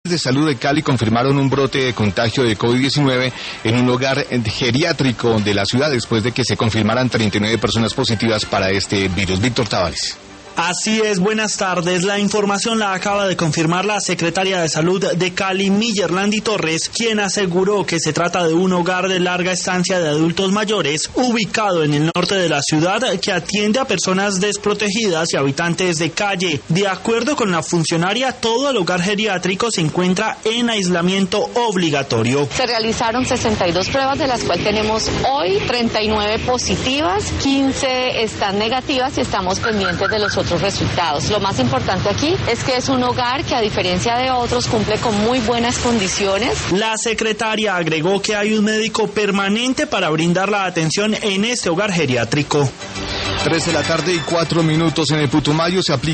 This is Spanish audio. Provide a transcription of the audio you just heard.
de salud de Cali confirmaron un brote de contagio de COVID-19 en un hogar geriátrico de la ciudad después de que se confirmaran 39 personas positivas para este virus. Víctor Tavares. Así es, buenas tardes. La información la acaba de confirmar la secretaria de Salud de Cali, Millerlandi Torres, quien aseguró que se trata de un hogar de larga estancia de adultos mayores ubicado en el norte de la ciudad que atiende a personas desprotegidas y habitantes de calle. De acuerdo con la funcionaria, todo el hogar geriátrico se encuentra en aislamiento obligatorio. Se realizaron 62 pruebas, de las cuales tenemos hoy 39 positivas, 15 están negativas y estamos pendientes de los otros resultados. Lo más importante aquí es que es un hogar que, a diferencia de otros, cumple con muy buenas condiciones. La secretaria agregó que hay un médico permanente para brindar la atención en este hogar geriátrico. 3 de la tarde y 4 minutos en el Putumayo se aplica